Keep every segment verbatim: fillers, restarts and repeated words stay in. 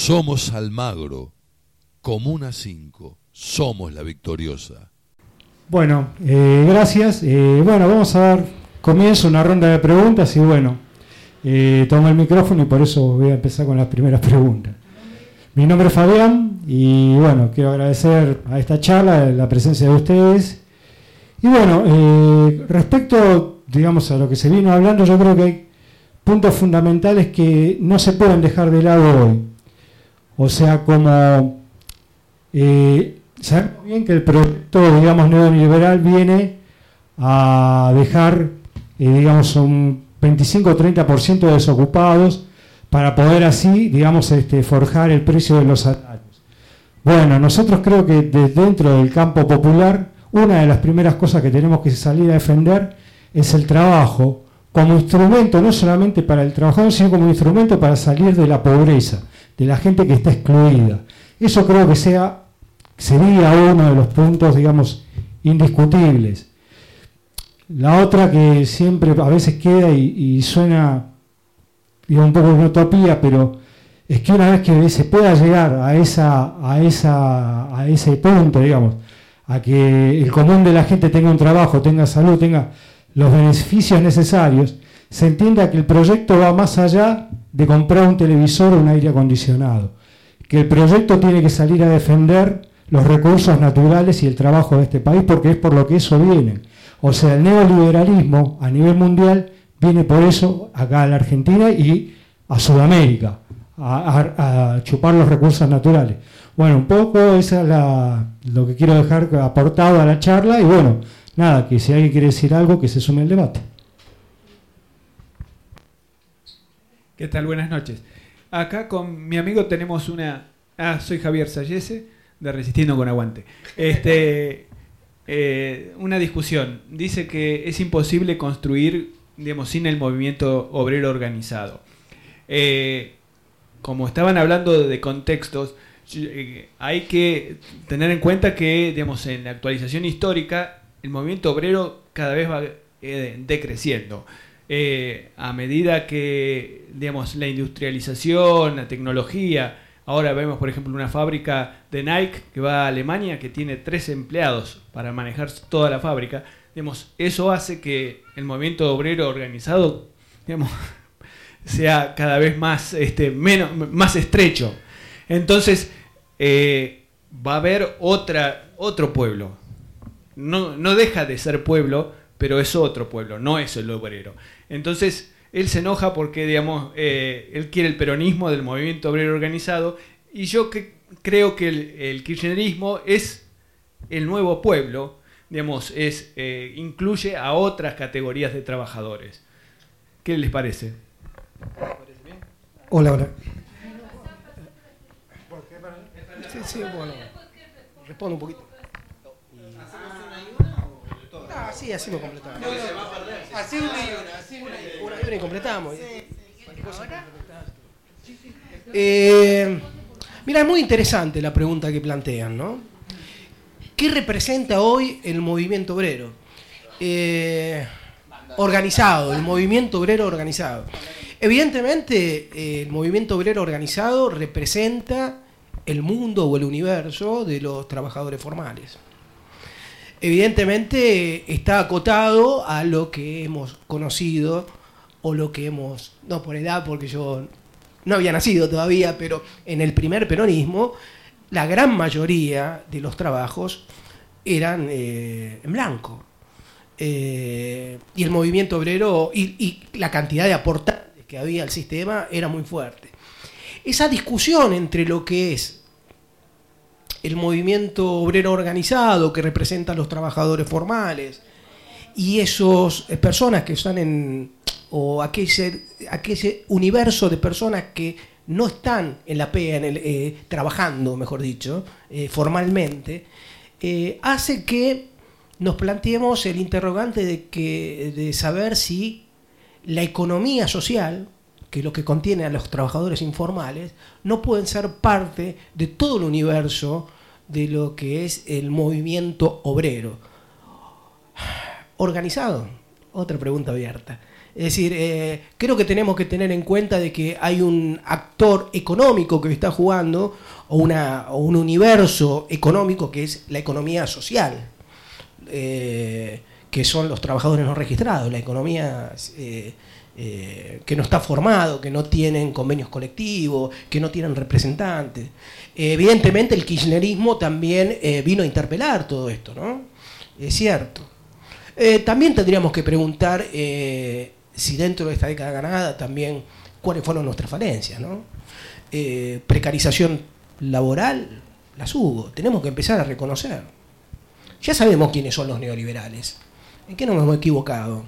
Somos Almagro, Comuna cinco, somos la victoriosa. Bueno, eh, gracias. Eh, bueno, vamos a dar comienzo a una ronda de preguntas y bueno, eh, tomo el micrófono y por eso voy a empezar con las primeras preguntas. Mi nombre es Fabián y bueno, quiero agradecer a esta charla la presencia de ustedes. Y bueno, eh, respecto, digamos, a lo que se vino hablando, yo creo que hay puntos fundamentales que no se pueden dejar de lado hoy. O sea, como eh, sabemos bien que el proyecto, digamos, neoliberal viene a dejar, eh, digamos, un veinticinco o treinta por ciento de desocupados para poder así, digamos, este, forjar el precio de los salarios. Bueno, nosotros creo que desde dentro del campo popular, una de las primeras cosas que tenemos que salir a defender es el trabajo como instrumento, no solamente para el trabajador, sino como instrumento para salir de la pobreza, de la gente que está excluida. Eso creo que sea, sería uno de los puntos, digamos, indiscutibles. La otra que siempre a veces queda y, y suena, digo, un poco una utopía, pero es que una vez que se pueda llegar a, esa, a, esa, a ese punto, digamos, a que el común de la gente tenga un trabajo, tenga salud, tenga los beneficios necesarios, se entienda que el proyecto va más allá de comprar un televisor o un aire acondicionado, que el proyecto tiene que salir a defender los recursos naturales y el trabajo de este país, porque es por lo que eso viene. O sea, el neoliberalismo a nivel mundial viene por eso acá a la Argentina y a Sudamérica, a, a, a chupar los recursos naturales. Bueno, un poco eso es la, lo que quiero dejar aportado a la charla y bueno, nada, que si alguien quiere decir algo, que se sume al debate. ¿Qué tal? Buenas noches. Acá con mi amigo tenemos una... Ah, soy Javier Sayese, de Resistiendo con Aguante. Este, eh, una discusión. Dice que es imposible construir, digamos, sin el movimiento obrero organizado. Eh, como estaban hablando de contextos, eh, hay que tener en cuenta que, digamos, en la actualización histórica, el movimiento obrero cada vez va eh, decreciendo. Eh, a medida que, digamos, la industrialización, la tecnología, ahora vemos, por ejemplo, una fábrica de Nike que va a Alemania que tiene tres empleados para manejar toda la fábrica, digamos, eso hace que el movimiento obrero organizado, digamos, sea cada vez más, este, menos, más estrecho. Entonces, eh, va a haber otra, otro pueblo. No, no deja de ser pueblo, pero es otro pueblo, no es el obrero. Entonces, él se enoja porque, digamos, eh, él quiere el peronismo del movimiento obrero organizado, y yo que, creo que el, el kirchnerismo es el nuevo pueblo, digamos, es, eh, incluye a otras categorías de trabajadores. ¿Qué les parece? Hola, hola. Sí, sí, bueno. Respondo un poquito. Ah, sí, así lo completamos. Así una y una, así una y una, y una y completamos. Eh, mira, es muy interesante la pregunta que plantean, ¿no? ¿Qué representa hoy el movimiento obrero? Eh, organizado, el movimiento obrero organizado. Evidentemente, eh, el movimiento obrero organizado representa el mundo o el universo de los trabajadores formales. Evidentemente está acotado a lo que hemos conocido o lo que hemos, no por edad porque yo no había nacido todavía, pero en el primer peronismo la gran mayoría de los trabajos eran eh, en blanco. Eh, y el movimiento obrero y, y la cantidad de aportantes que había al sistema era muy fuerte. Esa discusión entre lo que es el movimiento obrero organizado que representa a los trabajadores formales y esas personas que están en, o aquel, aquel universo de personas que no están en la P E A, en el, eh, trabajando, mejor dicho, eh, formalmente, eh, hace que nos planteemos el interrogante de, que, de saber si la economía social, que es lo que contiene a los trabajadores informales, no pueden ser parte de todo el universo de lo que es el movimiento obrero. ¿Organizado? Otra pregunta abierta. Es decir, eh, creo que tenemos que tener en cuenta de que hay un actor económico que está jugando, o, una, o un universo económico que es la economía social, eh, que son los trabajadores no registrados, la economía eh, eh, que no está formado, que no tienen convenios colectivos, que no tienen representantes. Eh, evidentemente el kirchnerismo también eh, vino a interpelar todo esto, ¿no? Es cierto. Eh, también tendríamos que preguntar eh, si dentro de esta década ganada también cuáles fueron nuestras falencias, ¿no? Eh, precarización laboral, las hubo. Tenemos que empezar a reconocer. Ya sabemos quiénes son los neoliberales. ¿En qué nos hemos equivocado?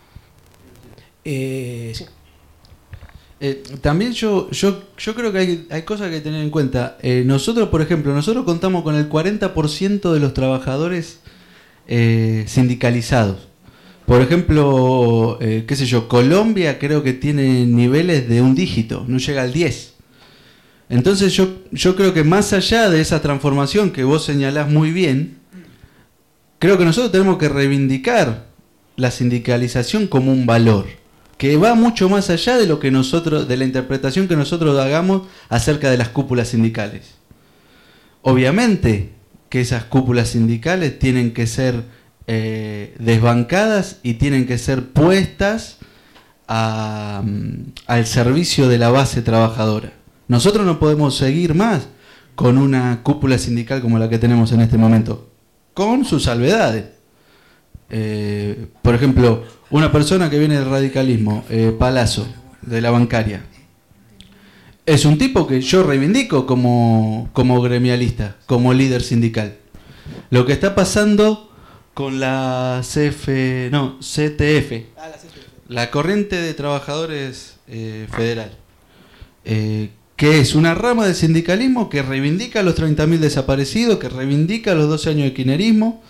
Eh, sí. Eh, también yo, yo, yo creo que hay, hay cosas que tener en cuenta. Eh, nosotros, por ejemplo, nosotros contamos con el cuarenta por ciento de los trabajadores eh, sindicalizados. Por ejemplo, eh, qué sé yo, Colombia creo que tiene niveles de un dígito, no llega al diez. Entonces yo, yo creo que más allá de esa transformación que vos señalás muy bien, creo que nosotros tenemos que reivindicar la sindicalización como un valor, que va mucho más allá de lo que nosotros, de la interpretación que nosotros hagamos acerca de las cúpulas sindicales. Obviamente que esas cúpulas sindicales tienen que ser eh, desbancadas y tienen que ser puestas a, al servicio de la base trabajadora. Nosotros no podemos seguir más con una cúpula sindical como la que tenemos en este momento, con sus salvedades. Eh, por ejemplo, una persona que viene del radicalismo, eh, Palazzo, de la bancaria, es un tipo que yo reivindico como, como gremialista, como líder sindical. Lo que está pasando con la C F, no, C T F, la Corriente de Trabajadores eh, Federal, eh, que es una rama del sindicalismo que reivindica a los treinta mil desaparecidos, que reivindica los doce años de kirchnerismo,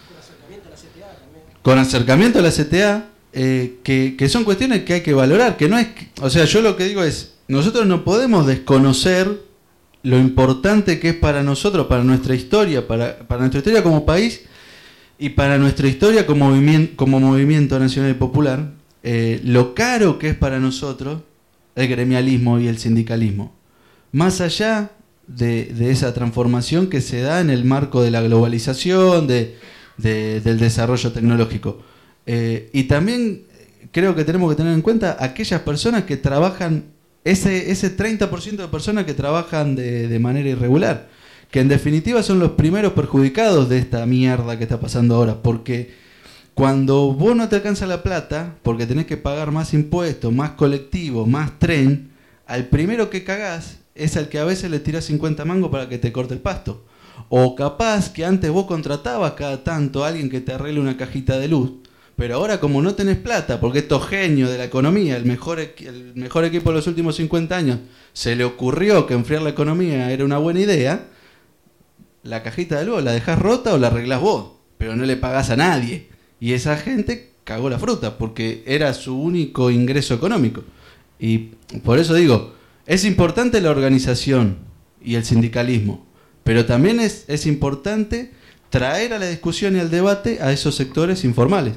con acercamiento a la C T A, eh, que, que son cuestiones que hay que valorar, que no es, o sea, yo lo que digo es, nosotros no podemos desconocer lo importante que es para nosotros, para nuestra historia, para, para nuestra historia como país y para nuestra historia como movimiento, como movimiento nacional y popular, eh, lo caro que es para nosotros el gremialismo y el sindicalismo. Más allá de, de esa transformación que se da en el marco de la globalización, de, de, del desarrollo tecnológico. Eh, y también creo que tenemos que tener en cuenta aquellas personas que trabajan, ese, ese treinta por ciento de personas que trabajan de, de manera irregular, que en definitiva son los primeros perjudicados de esta mierda que está pasando ahora, porque cuando vos no te alcanza la plata, porque tenés que pagar más impuestos, más colectivos, más tren, al primero que cagás es al que a veces le tirás cincuenta mangos para que te corte el pasto. O capaz que antes vos contratabas cada tanto a alguien que te arregle una cajita de luz, pero ahora como no tenés plata, porque estos genios de la economía, el mejor, el mejor equipo de los últimos cincuenta años, se le ocurrió que enfriar la economía era una buena idea, la cajita de luz la dejás rota o la arreglás vos, pero no le pagás a nadie. Y esa gente cagó la fruta, porque era su único ingreso económico. Y por eso digo, es importante la organización y el sindicalismo, pero también es, es importante traer a la discusión y al debate a esos sectores informales.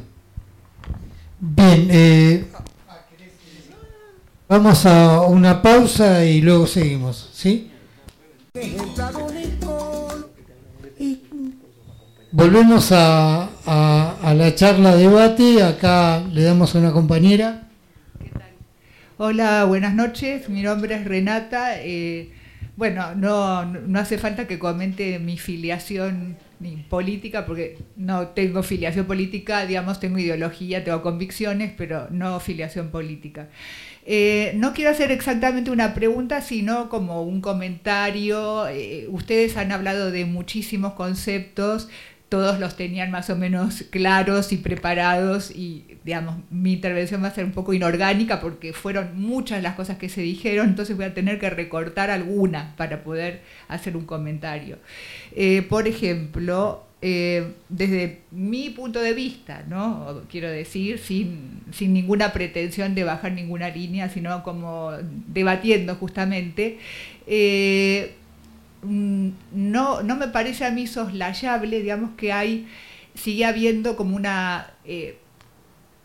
Bien, eh, vamos a una pausa y luego seguimos, ¿sí? Volvemos a, a, a la charla debate. Acá le damos a una compañera. ¿Qué tal? Hola, buenas noches. Mi nombre es Renata. Eh, bueno, no, no hace falta que comente mi filiación ni política, porque no tengo filiación política, digamos, tengo ideología, tengo convicciones, pero no filiación política. Eh, no quiero hacer exactamente una pregunta, sino como un comentario. Eh, ustedes han hablado de muchísimos conceptos, todos los tenían más o menos claros y preparados, y digamos, mi intervención va a ser un poco inorgánica porque fueron muchas las cosas que se dijeron, entonces voy a tener que recortar alguna para poder hacer un comentario. Eh, por ejemplo, eh, desde mi punto de vista, ¿no? Quiero decir, sin, sin ninguna pretensión de bajar ninguna línea, sino como debatiendo justamente, eh, No, no me parece a mí soslayable, digamos, que hay, sigue habiendo como una, eh,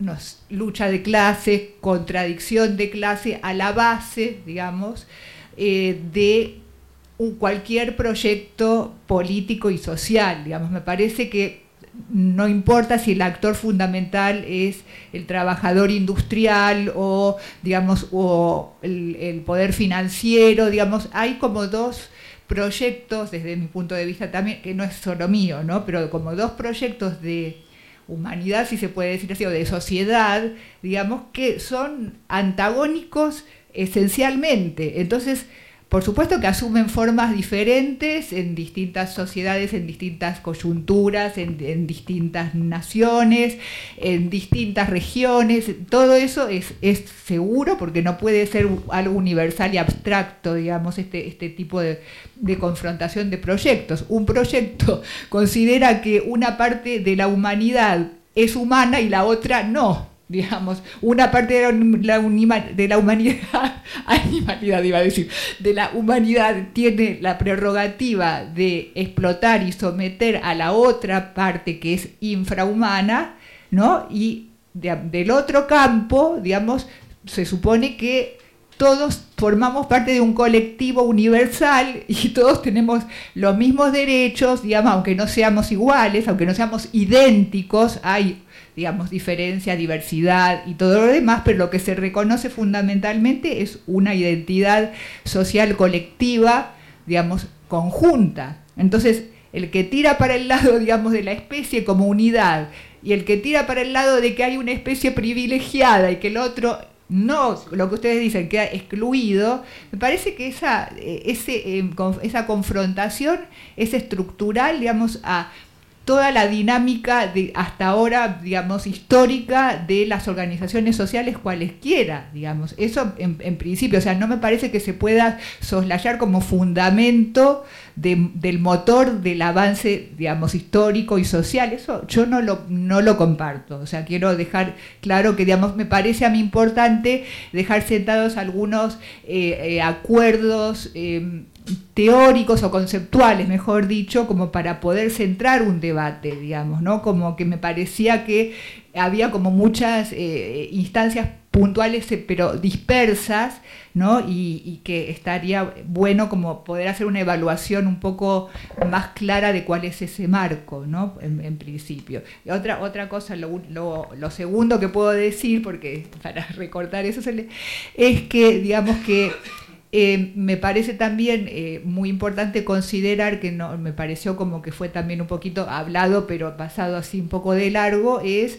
no, lucha de clase, contradicción de clase a la base, digamos, eh, de un, cualquier proyecto político y social. Digamos, me parece que no importa si el actor fundamental es el trabajador industrial o, digamos, o el, el poder financiero, digamos, hay como dos proyectos, desde mi punto de vista también, que no es solo mío, ¿no? Pero como dos proyectos de humanidad, si se puede decir así, o de sociedad, digamos, que son antagónicos esencialmente. Entonces, por supuesto que asumen formas diferentes en distintas sociedades, en distintas coyunturas, en, en distintas naciones, en distintas regiones. Todo eso es, es seguro, porque no puede ser algo universal y abstracto, digamos, este, este tipo de, de confrontación de proyectos. Un proyecto considera que una parte de la humanidad es humana y la otra no. Digamos, una parte de la, unima, de la humanidad, animalidad iba a decir, de la humanidad tiene la prerrogativa de explotar y someter a la otra parte que es infrahumana, ¿no? Y de, del otro campo, digamos, se supone que todos formamos parte de un colectivo universal y todos tenemos los mismos derechos, digamos, aunque no seamos iguales, aunque no seamos idénticos, hay, digamos, diferencia, diversidad y todo lo demás, pero lo que se reconoce fundamentalmente es una identidad social colectiva, digamos, conjunta. Entonces, el que tira para el lado, digamos, de la especie como unidad y el que tira para el lado de que hay una especie privilegiada y que el otro no, lo que ustedes dicen, queda excluido, me parece que esa, ese, esa confrontación es estructural, digamos, a toda la dinámica de hasta ahora, digamos, histórica de las organizaciones sociales cualesquiera, digamos. Eso en, en principio, o sea, no me parece que se pueda soslayar como fundamento de, del motor del avance, digamos, histórico y social. Eso yo no lo, no lo comparto. O sea, quiero dejar claro que, digamos, me parece a mí importante dejar sentados algunos eh, eh, acuerdos eh, teóricos o conceptuales, mejor dicho, como para poder centrar un debate, digamos, ¿no? Como que me parecía que había como muchas eh, instancias puntuales pero dispersas, ¿no? Y, y que estaría bueno como poder hacer una evaluación un poco más clara de cuál es ese marco, ¿no? En, en principio. Y otra, otra cosa, lo, lo, lo segundo que puedo decir, porque para recortar eso, se le, es que, digamos que Eh, me parece también eh, muy importante considerar, que no me pareció como que fue también un poquito hablado, pero pasado así un poco de largo, es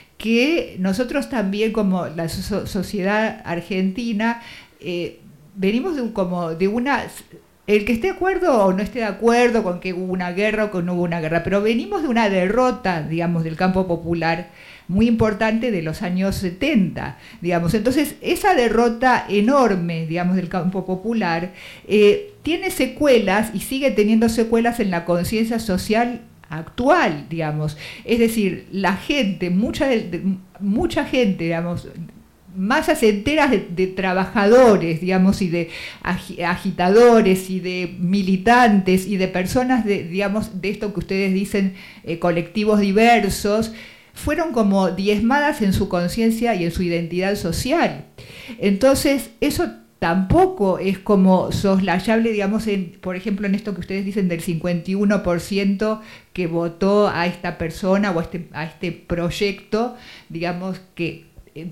que nosotros también, como la so- sociedad argentina, eh, venimos de, un, como de una... El que esté de acuerdo o no esté de acuerdo con que hubo una guerra o que no hubo una guerra, pero venimos de una derrota, digamos, del campo popular muy importante de los años setenta, digamos. Entonces, esa derrota enorme, digamos, del campo popular, eh, tiene secuelas y sigue teniendo secuelas en la conciencia social actual, digamos. Es decir, la gente, mucha, de, mucha gente, digamos, masas enteras de, de trabajadores, digamos, y de agitadores y de militantes y de personas, de, digamos, de esto que ustedes dicen, eh, colectivos diversos, fueron como diezmadas en su conciencia y en su identidad social. Entonces, eso tampoco es como soslayable, digamos, en, por ejemplo, en esto que ustedes dicen del cincuenta y uno por ciento que votó a esta persona o a este, a este proyecto, digamos, que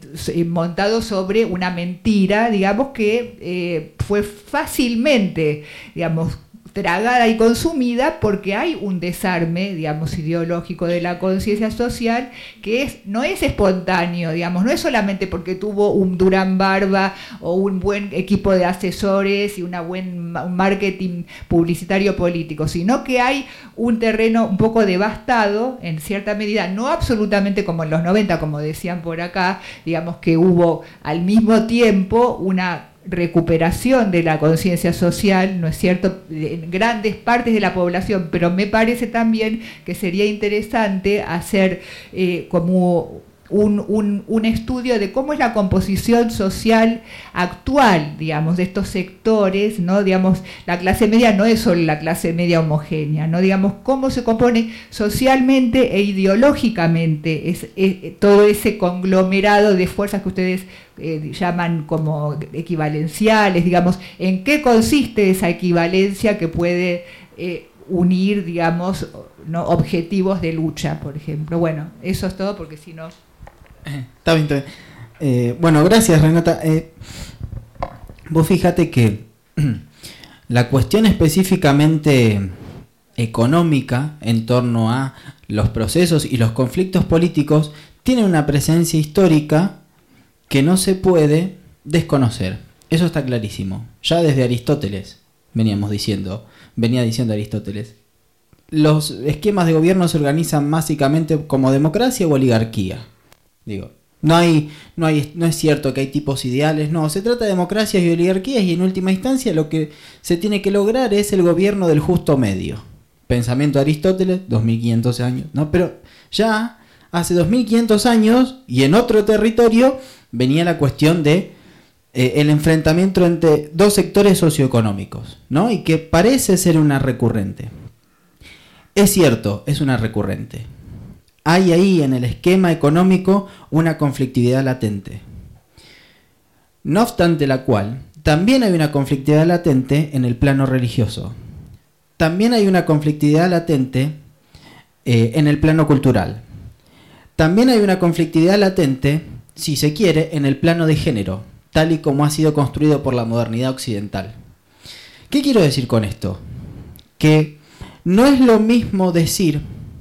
montado sobre una mentira, digamos, que eh, fue fácilmente, digamos, tragada y consumida, porque hay un desarme, digamos, ideológico de la conciencia social que es, no es espontáneo, digamos, no es solamente porque tuvo un Durán Barba o un buen equipo de asesores y una buen un marketing publicitario político, sino que hay un terreno un poco devastado, en cierta medida, no absolutamente como en los noventa, como decían por acá, digamos que hubo al mismo tiempo una recuperación de la conciencia social, ¿no es cierto?, en grandes partes de la población, pero me parece también que sería interesante hacer eh, como un, un, un estudio de cómo es la composición social actual, digamos, de estos sectores, ¿no? Digamos, la clase media no es solo la clase media homogénea, ¿no? Digamos, cómo se compone socialmente e ideológicamente es, es, todo ese conglomerado de fuerzas que ustedes eh, llaman como equivalenciales, digamos, en qué consiste esa equivalencia que puede eh, unir, digamos, ¿no? objetivos de lucha, por ejemplo. Bueno, eso es todo, porque si no... Está bien, está bien. Eh, bueno, gracias, Renata. Eh, vos fíjate que la cuestión específicamente económica en torno a los procesos y los conflictos políticos tiene una presencia histórica que no se puede desconocer. Eso está clarísimo. Ya desde Aristóteles veníamos diciendo, venía diciendo Aristóteles. Los esquemas de gobierno se organizan básicamente como democracia o oligarquía. Digo, no hay, no hay, no es cierto que hay tipos ideales, no, se trata de democracias y oligarquías y en última instancia lo que se tiene que lograr es el gobierno del justo medio. Pensamiento de Aristóteles, dos mil quinientos años, ¿no? Pero ya hace dos mil quinientos años y en otro territorio venía la cuestión de eh, el enfrentamiento entre dos sectores socioeconómicos, ¿no? Y que parece ser una recurrente. Es cierto, es una recurrente. Hay ahí en el esquema económico una conflictividad latente. No obstante la cual, también hay una conflictividad latente en el plano religioso. También hay una conflictividad latente eh, en el plano cultural. También hay una conflictividad latente, si se quiere, en el plano de género, tal y como ha sido construido por la modernidad occidental. ¿Qué quiero decir con esto? Que no es lo mismo decir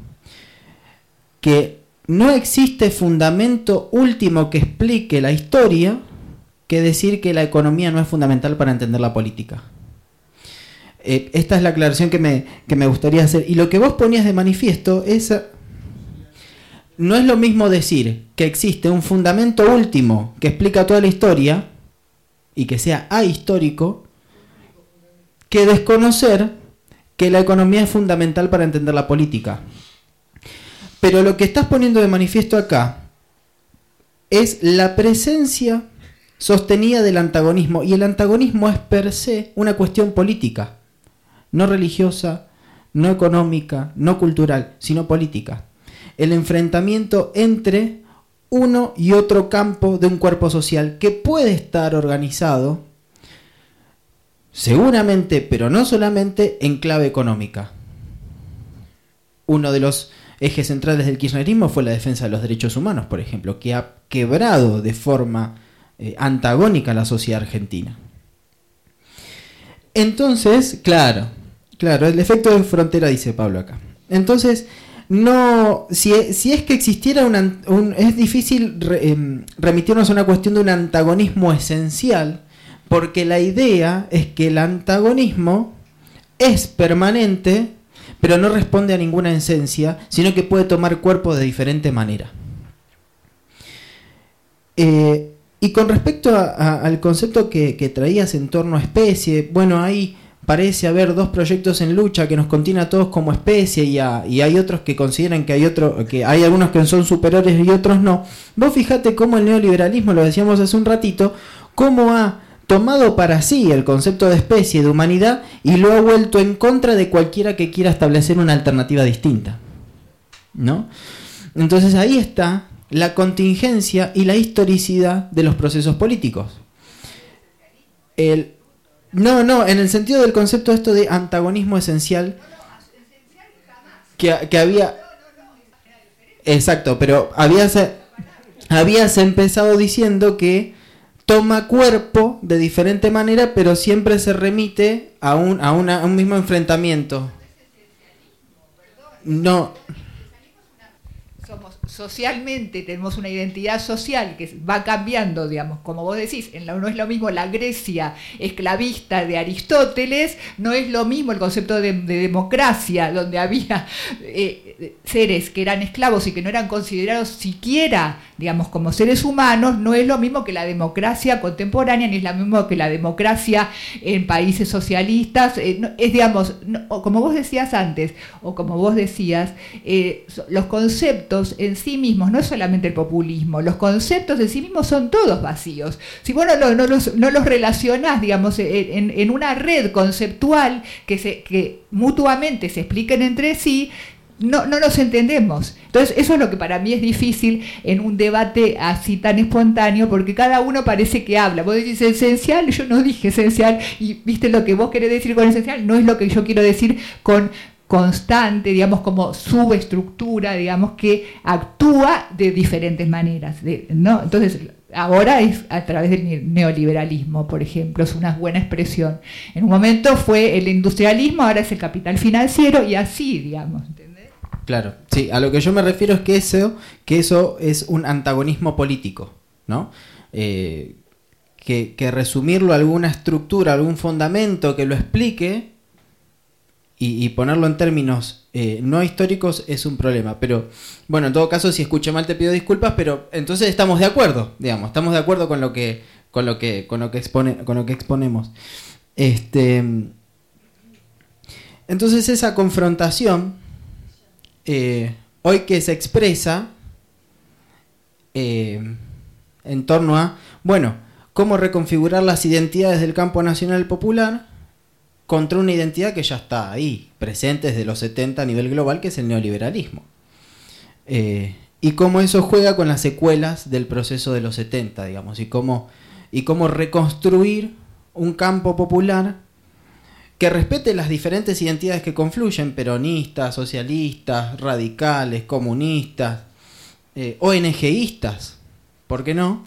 que no existe fundamento último que explique la historia que decir que la economía no es fundamental para entender la política. Eh, esta es la aclaración que me, que me gustaría hacer. Y lo que vos ponías de manifiesto es... No es lo mismo decir que existe un fundamento último que explica toda la historia y que sea ahistórico, que desconocer que la economía es fundamental para entender la política. Pero lo que estás poniendo de manifiesto acá es la presencia sostenida del antagonismo, y el antagonismo es per se una cuestión política, no religiosa, no económica, no cultural, sino política. El enfrentamiento entre uno y otro campo de un cuerpo social que puede estar organizado, seguramente, pero no solamente, en clave económica. Uno de los ejes centrales del kirchnerismo fue la defensa de los derechos humanos, por ejemplo, que ha quebrado de forma eh, antagónica a la sociedad argentina. Entonces, claro, claro, el efecto de frontera, dice Pablo acá. Entonces, no, si, si es que existiera un, un es difícil re, eh, remitirnos a una cuestión de un antagonismo esencial, porque la idea es que el antagonismo es permanente, pero no responde a ninguna esencia, sino que puede tomar cuerpo de diferente manera. Eh, y con respecto a, a, al concepto que, que traías en torno a especie, bueno, ahí parece haber dos proyectos en lucha que nos contienen a todos como especie, y, a, y hay otros que consideran que hay otro, que hay algunos que son superiores y otros no. Vos fijate cómo el neoliberalismo, lo decíamos hace un ratito, cómo ha tomado para sí el concepto de especie, de humanidad, y lo ha vuelto en contra de cualquiera que quiera establecer una alternativa distinta, ¿no? Entonces ahí está la contingencia y la historicidad de los procesos políticos. El, no, no, en el sentido del concepto esto de antagonismo esencial que, que había... Exacto, pero habías, habías empezado diciendo que toma cuerpo de diferente manera, pero siempre se remite a un, a una, a un mismo enfrentamiento. No. Somos socialmente, tenemos una identidad social que va cambiando, digamos, como vos decís, en la, no es lo mismo la Grecia esclavista de Aristóteles, no es lo mismo el concepto de, de democracia, donde había... Eh, seres que eran esclavos y que no eran considerados siquiera, digamos, como seres humanos, no es lo mismo que la democracia contemporánea, ni es lo mismo que la democracia en países socialistas. Eh, no, es, digamos, no, o como vos decías antes, o como vos decías, eh, los conceptos en sí mismos, no es solamente el populismo, los conceptos en sí mismos son todos vacíos. Si vos no, no, no, los, no los relacionás, digamos, en, en una red conceptual que, se, que mutuamente se expliquen entre sí, no, no nos entendemos. Entonces eso es lo que para mí es difícil en un debate así tan espontáneo, porque cada uno parece que habla. Vos decís esencial, yo no dije esencial, y viste lo que vos querés decir con esencial, no es lo que yo quiero decir con constante, digamos, como subestructura, digamos, que actúa de diferentes maneras, de, ¿no? Entonces, ahora es a través del neoliberalismo, por ejemplo, es una buena expresión. En un momento fue el industrialismo, ahora es el capital financiero, y así, digamos, ¿entendés? Claro, sí, a lo que yo me refiero es que eso, que eso es un antagonismo político, ¿no? Eh, que, que resumirlo a alguna estructura, algún fundamento que lo explique, Y, y ponerlo en términos eh, no históricos es un problema. Pero, bueno, en todo caso, si escuché mal te pido disculpas, pero entonces estamos de acuerdo, digamos, estamos de acuerdo con lo que, con lo que, con lo que expone, con lo que exponemos. Este, entonces esa confrontación, eh, hoy que se expresa eh, en torno a, bueno, cómo reconfigurar las identidades del campo nacional popular contra una identidad que ya está ahí, presente desde los setenta a nivel global, que es el neoliberalismo. Eh, y cómo eso juega con las secuelas del proceso de los setenta, digamos, y cómo, y cómo reconstruir un campo popular que respete las diferentes identidades que confluyen, peronistas, socialistas, radicales, comunistas, eh, ONGistas, ¿por qué no?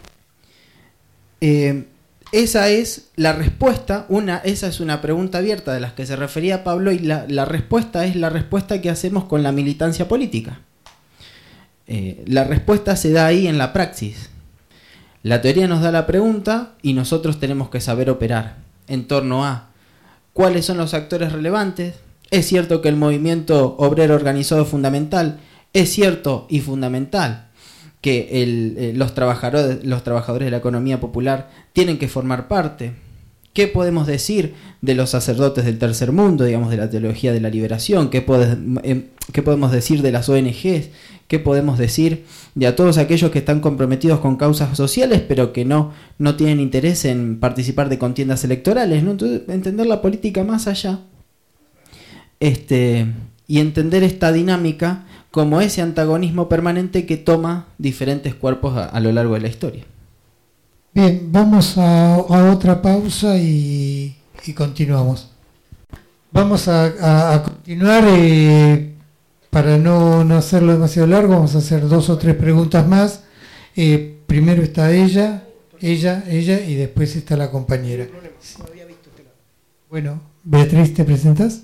Eh, Esa es la respuesta, una, esa es una pregunta abierta de las que se refería Pablo, y la, la respuesta es la respuesta que hacemos con la militancia política. Eh, la respuesta se da ahí en la praxis. La teoría nos da la pregunta y nosotros tenemos que saber operar en torno a cuáles son los actores relevantes. Es cierto que el movimiento obrero organizado es fundamental, es cierto y fundamental que el, eh, los, trabajadores, los trabajadores de la economía popular tienen que formar parte. ¿Qué podemos decir de los sacerdotes del tercer mundo, digamos, de la teología de la liberación? ¿Qué, puede, eh, ¿Qué podemos decir de las O N Ges? ¿Qué podemos decir de a todos aquellos que están comprometidos con causas sociales, pero que no, no tienen interés en participar de contiendas electorales, ¿no? Entonces, entender la política más allá, este, y entender esta dinámica como ese antagonismo permanente que toma diferentes cuerpos a, a lo largo de la historia. Bien, vamos a, a otra pausa y, y continuamos. Vamos a, a, a continuar, eh, para no, no hacerlo demasiado largo, vamos a hacer dos o tres preguntas más. Eh, primero está ella, ella, ella, y después está la compañera. Bueno, Beatriz, ¿te presentas?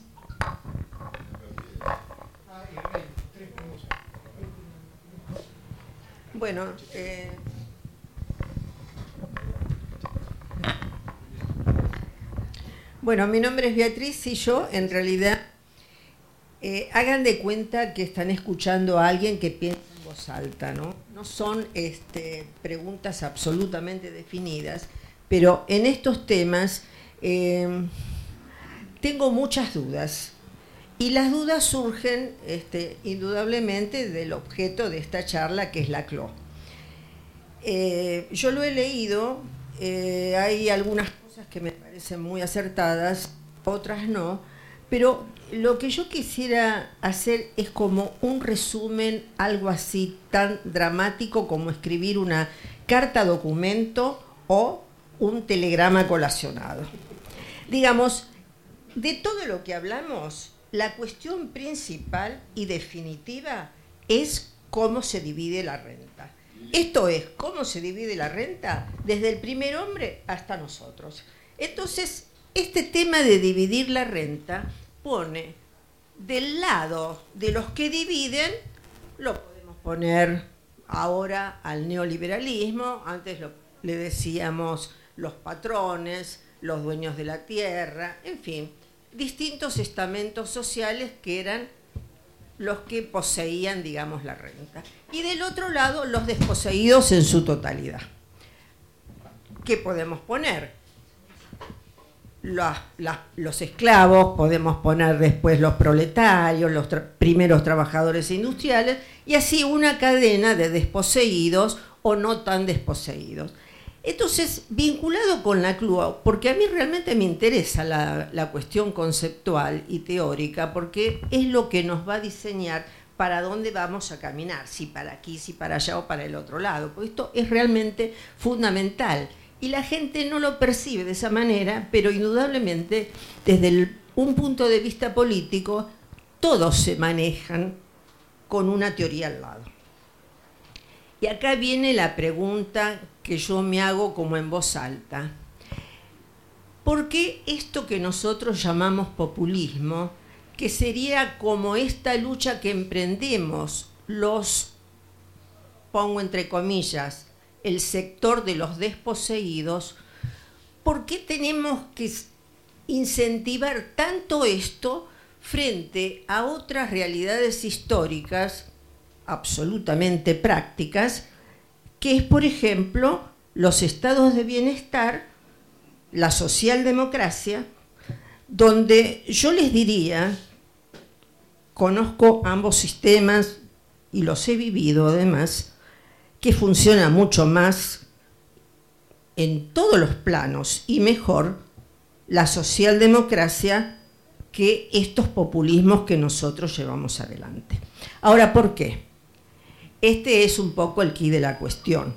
Bueno, eh, bueno, mi nombre es Beatriz y yo, en realidad, eh, hagan de cuenta que están escuchando a alguien que piensa en voz alta, ¿no? No son este, preguntas absolutamente definidas, pero en estos temas eh, tengo muchas dudas. Y las dudas surgen este, indudablemente del objeto de esta charla, que es la C L O. Eh, yo lo he leído, eh, hay algunas cosas que me parecen muy acertadas, otras no, pero lo que yo quisiera hacer es como un resumen, algo así tan dramático como escribir una carta documento o un telegrama colacionado. Digamos, de todo lo que hablamos, la cuestión principal y definitiva es cómo se divide la renta. Esto es, cómo se divide la renta desde el primer hombre hasta nosotros. Entonces, este tema de dividir la renta pone del lado de los que dividen, lo podemos poner ahora al neoliberalismo, antes lo, le decíamos los patrones, los dueños de la tierra, en fin, distintos estamentos sociales que eran los que poseían, digamos, la renta. Y del otro lado, los desposeídos en su totalidad. ¿Qué podemos poner? Los, las, los esclavos, podemos poner después los proletarios, los tra- primeros trabajadores industriales, y así una cadena de desposeídos o no tan desposeídos. Entonces, vinculado con la C L U A, porque a mí realmente me interesa la, la cuestión conceptual y teórica, porque es lo que nos va a diseñar para dónde vamos a caminar, si para aquí, si para allá o para el otro lado, porque esto es realmente fundamental. Y la gente no lo percibe de esa manera, pero indudablemente desde el, un punto de vista político, todos se manejan con una teoría al lado. Y acá viene la pregunta que yo me hago como en voz alta. ¿Por qué esto que nosotros llamamos populismo, que sería como esta lucha que emprendemos los, pongo entre comillas, el sector de los desposeídos, ¿por qué tenemos que incentivar tanto esto frente a otras realidades históricas absolutamente prácticas, que es, por ejemplo, los estados de bienestar, la socialdemocracia, donde yo les diría, conozco ambos sistemas y los he vivido además, que funciona mucho más en todos los planos y mejor la socialdemocracia que estos populismos que nosotros llevamos adelante. Ahora, ¿por qué? Este es un poco el quid de la cuestión.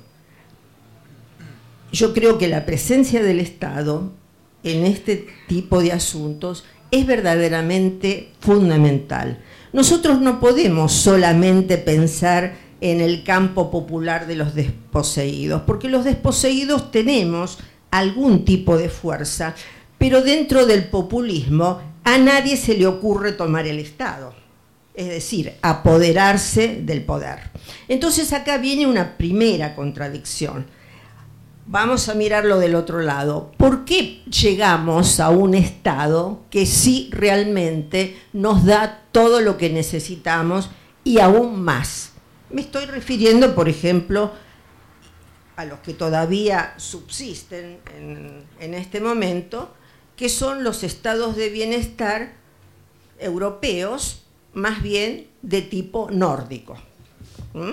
Yo creo que la presencia del Estado en este tipo de asuntos es verdaderamente fundamental. Nosotros no podemos solamente pensar en el campo popular de los desposeídos, porque los desposeídos tenemos algún tipo de fuerza, pero dentro del populismo a nadie se le ocurre tomar el Estado, es decir, apoderarse del poder. Entonces acá viene una primera contradicción. Vamos a mirarlo del otro lado. ¿Por qué llegamos a un Estado que sí realmente nos da todo lo que necesitamos y aún más? Me estoy refiriendo, por ejemplo, a los que todavía subsisten en, en este momento, que son los estados de bienestar europeos, más bien de tipo nórdico. ¿Mm?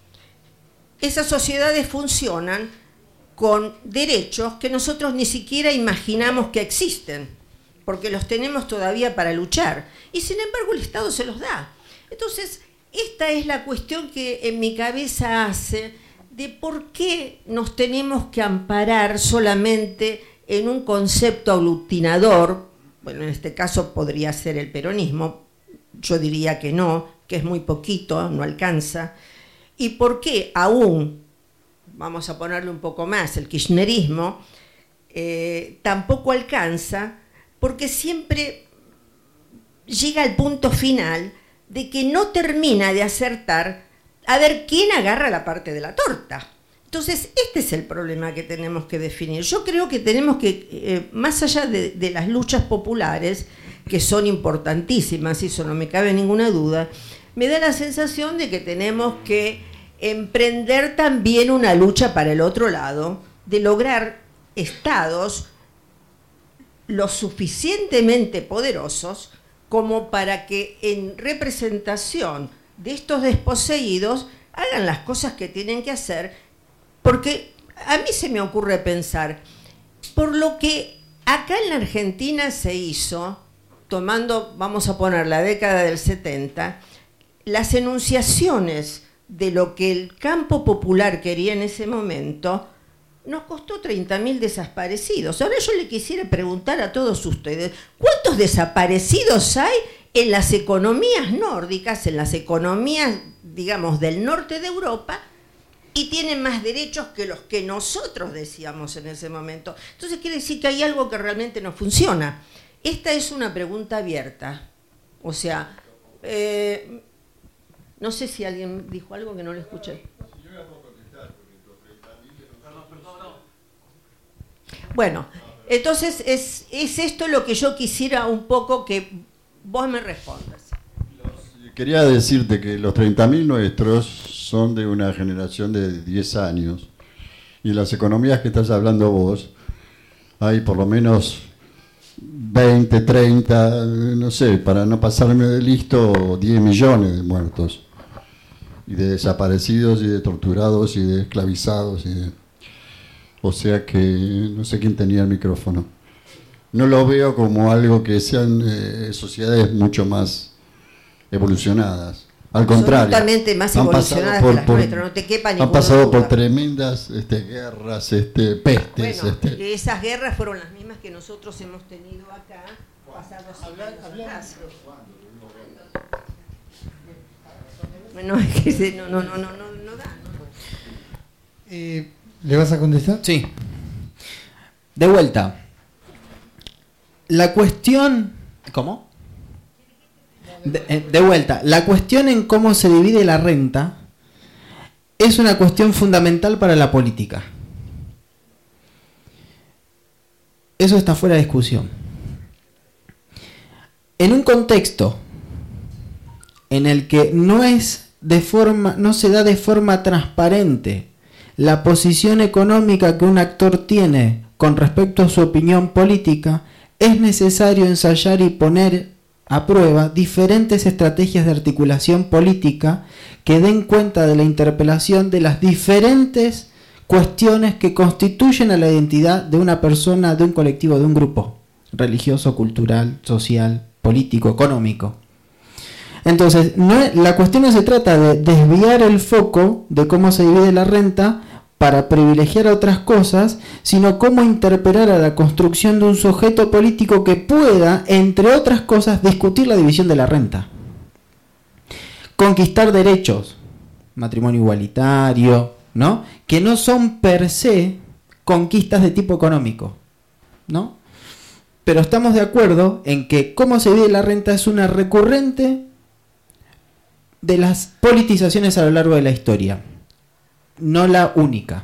Esas sociedades funcionan con derechos que nosotros ni siquiera imaginamos que existen, porque los tenemos todavía para luchar, y sin embargo el Estado se los da. Entonces, esta es la cuestión que en mi cabeza hace de por qué nos tenemos que amparar solamente en un concepto aglutinador. Bueno, en este caso podría ser el peronismo, yo diría que no, que es muy poquito, no alcanza. ¿Y por qué aún, vamos a ponerle un poco más, el kirchnerismo, eh, tampoco alcanza? Porque siempre llega al punto final de que no termina de acertar a ver quién agarra la parte de la torta. Entonces, este es el problema que tenemos que definir. Yo creo que tenemos que, eh, más allá de, de las luchas populares, que son importantísimas, y eso no me cabe ninguna duda, me da la sensación de que tenemos que emprender también una lucha para el otro lado, de lograr estados lo suficientemente poderosos como para que en representación de estos desposeídos hagan las cosas que tienen que hacer, porque a mí se me ocurre pensar, por lo que acá en la Argentina se hizo, tomando, vamos a poner la década del setenta, las enunciaciones de lo que el campo popular quería en ese momento, nos costó treinta mil desaparecidos. Ahora yo le quisiera preguntar a todos ustedes, ¿cuántos desaparecidos hay en las economías nórdicas, en las economías, digamos, del norte de Europa, y tienen más derechos que los que nosotros decíamos en ese momento? Entonces quiere decir que hay algo que realmente no funciona. Esta es una pregunta abierta. O sea, eh, no sé si alguien dijo algo que no lo escuché. Bueno, entonces es, es esto lo que yo quisiera un poco que vos me respondas. Los quería decirte que los treinta mil nuestros son de una generación de diez años. Y las economías que estás hablando vos, hay por lo menos veinte, treinta, no sé, para no pasarme de listo, diez millones de muertos. Y de desaparecidos, y de torturados, y de esclavizados. Y de... O sea que no sé quién tenía el micrófono. No lo veo como algo que sean eh, sociedades mucho más evolucionadas. Al contrario, absolutamente más han evolucionadas pasado por, que las por, nuestras, no te quepa han ninguna pasado duda. por tremendas este, guerras, este, pestes. Bueno, este. esas guerras fueron las mismas que nosotros hemos tenido acá, pasados atrás. Bueno, es que se, no, no, no, no, no, no da. Eh, ¿Le vas a contestar? Sí. De vuelta. La cuestión... ¿Cómo? De, de vuelta. La cuestión en cómo se divide la renta es una cuestión fundamental para la política. Eso está fuera de discusión. En un contexto en el que no es de forma, no se da de forma transparente la posición económica que un actor tiene con respecto a su opinión política, es necesario ensayar y poner a prueba diferentes estrategias de articulación política que den cuenta de la interpelación de las diferentes cuestiones que constituyen a la identidad de una persona, de un colectivo, de un grupo religioso, cultural, social, político, económico. Entonces, no es, la cuestión no se trata de desviar el foco de cómo se divide la renta para privilegiar a otras cosas, sino cómo interpelar a la construcción de un sujeto político que pueda, entre otras cosas, discutir la división de la renta. Conquistar derechos, matrimonio igualitario, ¿no? Que no son per se conquistas de tipo económico, ¿no? Pero estamos de acuerdo en que cómo se divide la renta es una recurrente de las politizaciones a lo largo de la historia. No la única.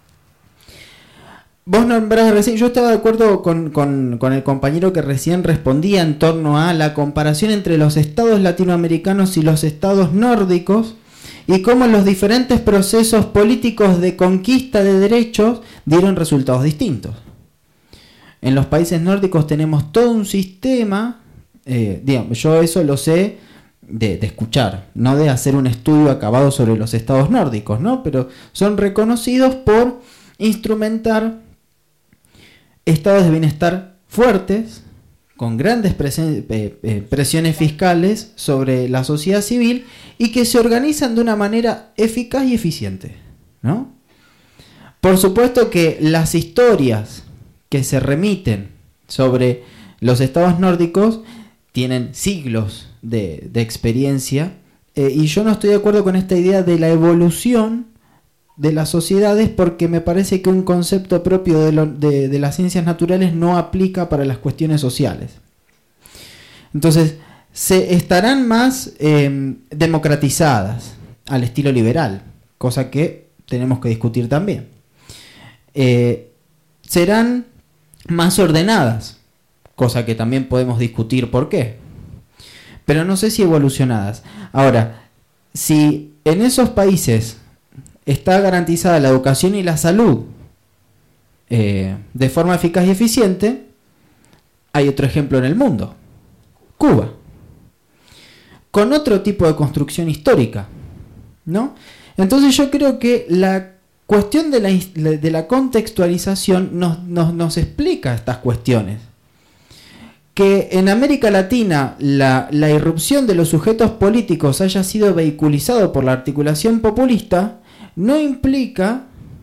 Vos nombrás recién, yo estaba de acuerdo con, con, con el compañero que recién respondía en torno a la comparación entre los estados latinoamericanos y los estados nórdicos y cómo los diferentes procesos políticos de conquista de derechos dieron resultados distintos. En los países nórdicos tenemos todo un sistema, eh, digamos, yo eso lo sé De, de escuchar, no de hacer un estudio acabado sobre los estados nórdicos, ¿no? Pero son reconocidos por instrumentar estados de bienestar fuertes, con grandes presen- eh, eh, presiones fiscales sobre la sociedad civil y que se organizan de una manera eficaz y eficiente, ¿no? Por supuesto que las historias que se remiten sobre los estados nórdicos tienen siglos de, de experiencia, eh, y yo no estoy de acuerdo con esta idea de la evolución de las sociedades, porque me parece que un concepto propio de, lo, de, de las ciencias naturales no aplica para las cuestiones sociales. Entonces, se estarán más eh, democratizadas al estilo liberal, cosa que tenemos que discutir también. Eh, serán más ordenadas, cosa que también podemos discutir por qué. Pero no sé si evolucionadas. Ahora, si en esos países está garantizada la educación y la salud eh, de forma eficaz y eficiente, hay otro ejemplo en el mundo, Cuba, con otro tipo de construcción histórica, ¿no? Entonces yo creo que la cuestión de la, de la contextualización nos, nos, nos explica estas cuestiones. Que en América Latina la, la irrupción de los sujetos políticos haya sido vehiculizado por la articulación populista no implica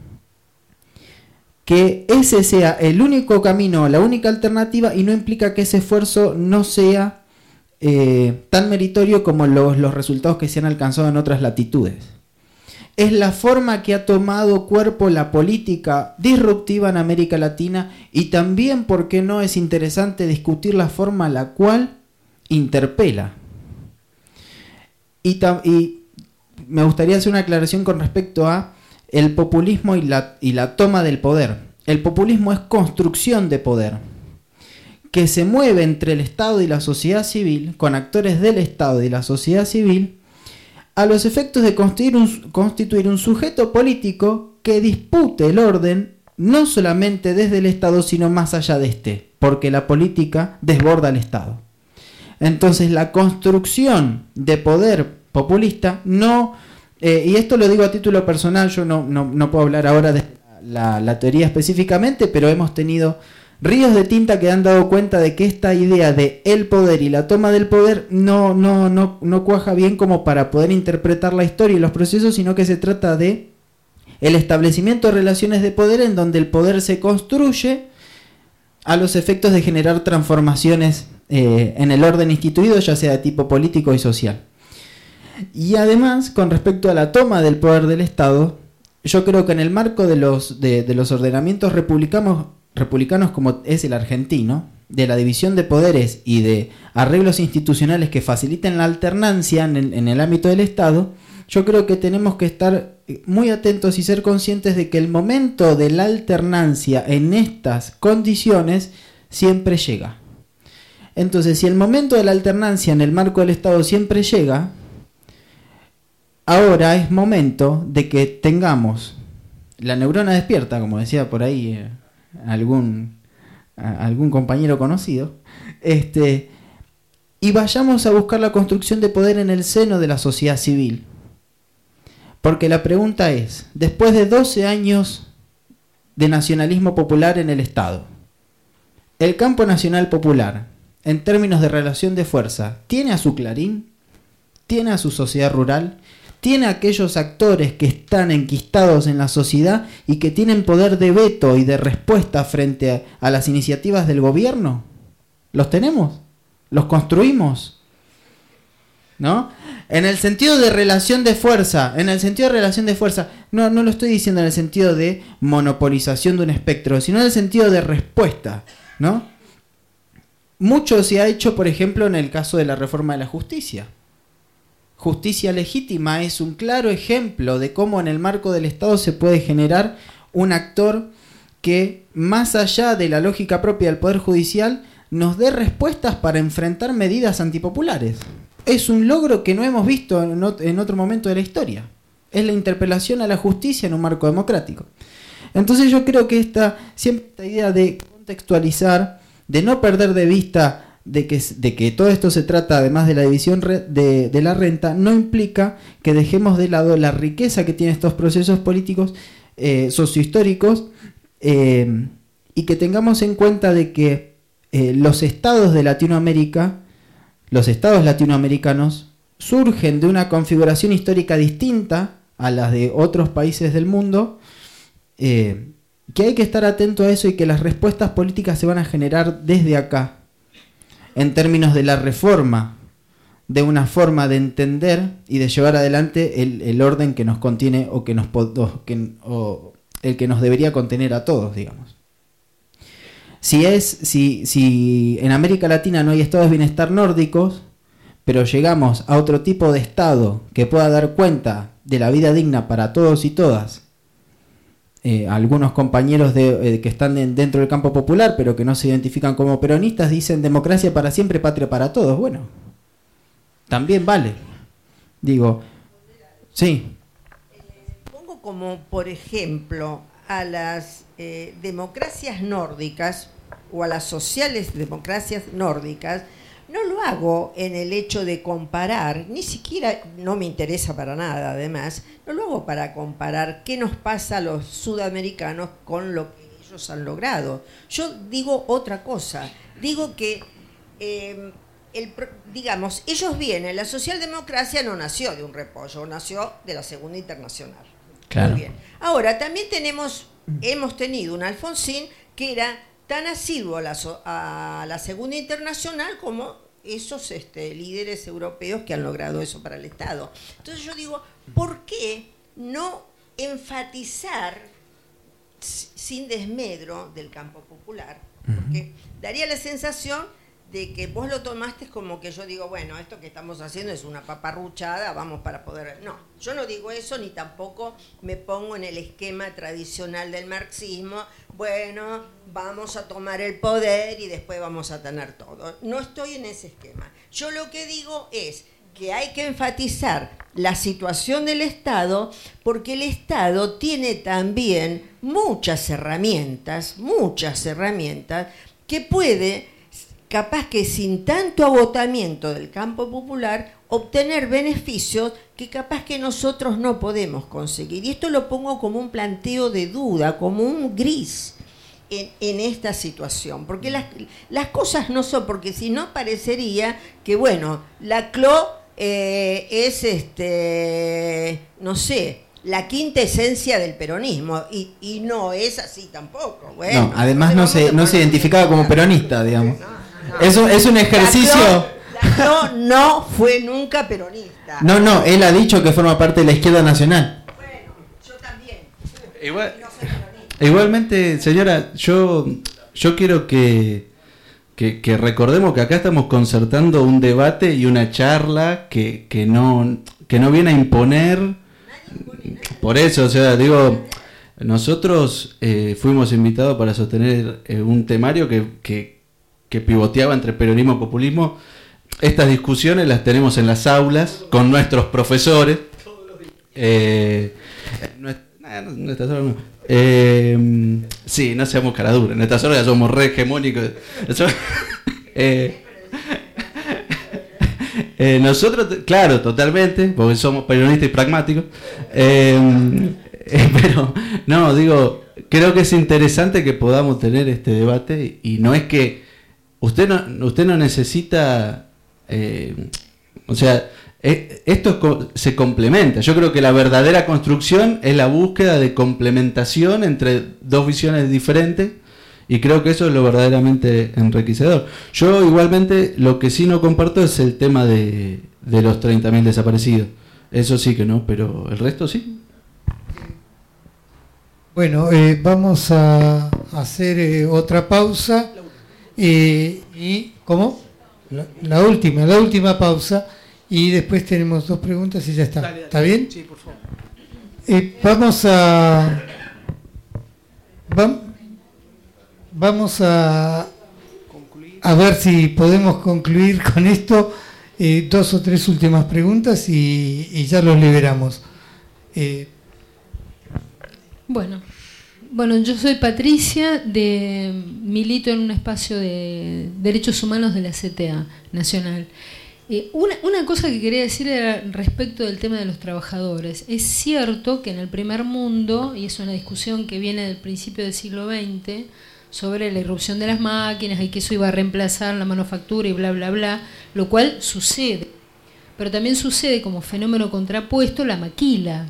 que ese sea el único camino, la única alternativa, y no implica que ese esfuerzo no sea eh, tan meritorio como los, los resultados que se han alcanzado en otras latitudes. Es la forma que ha tomado cuerpo la política disruptiva en América Latina, y también, ¿por qué no?, es interesante discutir la forma en la cual interpela. Y, y me gustaría hacer una aclaración con respecto a el populismo y la, y la toma del poder. El populismo es construcción de poder, que se mueve entre el Estado y la sociedad civil, con actores del Estado y la sociedad civil, a los efectos de constituir un, constituir un sujeto político que dispute el orden no solamente desde el Estado, sino más allá de este, porque la política desborda al Estado. Entonces la construcción de poder populista no, eh, y esto lo digo a título personal, yo no, no, no puedo hablar ahora de la, la teoría específicamente, pero hemos tenido ríos de tinta que han dado cuenta de que esta idea de el poder y la toma del poder no, no, no, no cuaja bien como para poder interpretar la historia y los procesos, sino que se trata de el establecimiento de relaciones de poder en donde el poder se construye a los efectos de generar transformaciones eh, en el orden instituido, ya sea de tipo político y social. Y además, con respecto a la toma del poder del Estado, yo creo que en el marco de los, de, de los ordenamientos republicanos, republicanos como es el argentino, de la división de poderes y de arreglos institucionales que faciliten la alternancia en el, en el ámbito del Estado, yo creo que tenemos que estar muy atentos y ser conscientes de que el momento de la alternancia en estas condiciones siempre llega. Entonces, si el momento de la alternancia en el marco del Estado siempre llega, ahora es momento de que tengamos la neurona despierta, como decía por ahí eh, algún, a, algún compañero conocido, este, y vayamos a buscar la construcción de poder en el seno de la sociedad civil. Porque la pregunta es, después de doce años de nacionalismo popular en el Estado, ¿el campo nacional popular, en términos de relación de fuerza, tiene a su Clarín? ¿Tiene a su sociedad rural? ¿Tiene a aquellos actores que están enquistados en la sociedad y que tienen poder de veto y de respuesta frente a, a las iniciativas del gobierno? ¿Los tenemos? ¿Los construimos? ¿No? En el sentido de relación de fuerza, en el sentido de relación de fuerza, no, no lo estoy diciendo en el sentido de monopolización de un espectro, sino en el sentido de respuesta, ¿no? Mucho se ha hecho, por ejemplo, en el caso de la reforma de la justicia. Justicia legítima es un claro ejemplo de cómo en el marco del Estado se puede generar un actor que, más allá de la lógica propia del Poder Judicial, nos dé respuestas para enfrentar medidas antipopulares. Es un logro que no hemos visto en otro momento de la historia. Es la interpelación a la justicia en un marco democrático. Entonces yo creo que esta, siempre esta idea de contextualizar, de no perder de vista de que, de que todo esto se trata, además de la división de, de la renta, no implica que dejemos de lado la riqueza que tienen estos procesos políticos eh, sociohistóricos eh, y que tengamos en cuenta de que eh, los estados de Latinoamérica, los estados latinoamericanos, surgen de una configuración histórica distinta a las de otros países del mundo, eh, que hay que estar atento a eso y que las respuestas políticas se van a generar desde acá, en términos de la reforma, de una forma de entender y de llevar adelante el, el orden que nos contiene o que nos o que, o el que nos debería contener a todos, digamos. Si es, si, si en América Latina no hay estados de bienestar nórdicos, pero llegamos a otro tipo de estado que pueda dar cuenta de la vida digna para todos y todas, eh, algunos compañeros de, eh, que están en, dentro del campo popular, pero que no se identifican como peronistas, dicen democracia para siempre, patria para todos. Bueno, también vale. Digo, sí. Pongo como, por ejemplo, a las eh, democracias nórdicas o a las sociales democracias nórdicas, no lo hago en el hecho de comparar, ni siquiera, no me interesa para nada además, no lo hago para comparar qué nos pasa a los sudamericanos con lo que ellos han logrado. Yo digo otra cosa, digo que, eh, el, digamos, ellos vienen, la socialdemocracia no nació de un repollo, nació de la Segunda Internacional. Claro. Muy bien. Ahora, también tenemos, hemos tenido un Alfonsín que era tan asiduo a la, a la Segunda Internacional como esos este, líderes europeos que han logrado eso para el Estado. Entonces yo digo, ¿por qué no enfatizar sin desmedro del campo popular? Porque daría la sensación de que vos lo tomaste como que yo digo, bueno, esto que estamos haciendo es una paparruchada, vamos para poder... No, yo no digo eso, ni tampoco me pongo en el esquema tradicional del marxismo, bueno, vamos a tomar el poder y después vamos a tener todo. No estoy en ese esquema. Yo lo que digo es que hay que enfatizar la situación del Estado, porque el Estado tiene también muchas herramientas, muchas herramientas, que puede, capaz que sin tanto agotamiento del campo popular, obtener beneficios que capaz que nosotros no podemos conseguir. Y esto lo pongo como un planteo de duda, como un gris en, en esta situación, porque las, las cosas no son, porque si no parecería que, bueno, la C L O Eh, es este, no sé, la quinta esencia del peronismo, y, y no es así tampoco. Bueno, no, además no se, no se identificaba como peronista, digamos. No, no, no. Eso es un ejercicio. La C L O, la C L O no fue nunca peronista. No, no, él ha dicho que forma parte de la izquierda nacional. Bueno, yo también. Igual, igualmente, señora, yo, yo quiero que Que, que recordemos que acá estamos concertando un debate y una charla que, que, no, que no viene a imponer. Por eso, o sea, digo, nosotros eh, fuimos invitados para sostener eh, un temario que, que, que pivoteaba entre peronismo y populismo. Estas discusiones las tenemos en las aulas con nuestros profesores. Eh, nuestra, nuestras aulas no. Eh, sí, no seamos caraduras. En estas horas ya somos re hegemónicos. eh, eh, nosotros, claro, totalmente, porque somos peronistas y pragmáticos. Eh, eh, pero, no, digo, creo que es interesante que podamos tener este debate. Y no es que usted no, usted no necesita, eh, o sea, esto se complementa. Yo creo que la verdadera construcción es la búsqueda de complementación entre dos visiones diferentes, y creo que eso es lo verdaderamente enriquecedor. Yo igualmente lo que sí no comparto es el tema de, de los treinta mil desaparecidos. Eso sí que no, pero el resto sí. Bueno, eh, vamos a hacer eh, otra pausa. Eh, y ¿cómo? La, la última, la última pausa. Y después tenemos dos preguntas y ya está. Dale, dale. ¿Está bien? Sí, por favor. Eh, vamos a... Va, vamos a... A ver si podemos concluir con esto. Eh, dos o tres últimas preguntas y, y ya los liberamos. Eh, bueno, bueno, yo soy Patricia, de milito en un espacio de derechos humanos de la C T A Nacional. Eh, una, una cosa que quería decir era respecto del tema de los trabajadores. Es cierto que en el primer mundo, y es una discusión que viene del principio del siglo veinte, sobre la irrupción de las máquinas y que eso iba a reemplazar la manufactura y bla, bla, bla, lo cual sucede. Pero también sucede como fenómeno contrapuesto la maquila.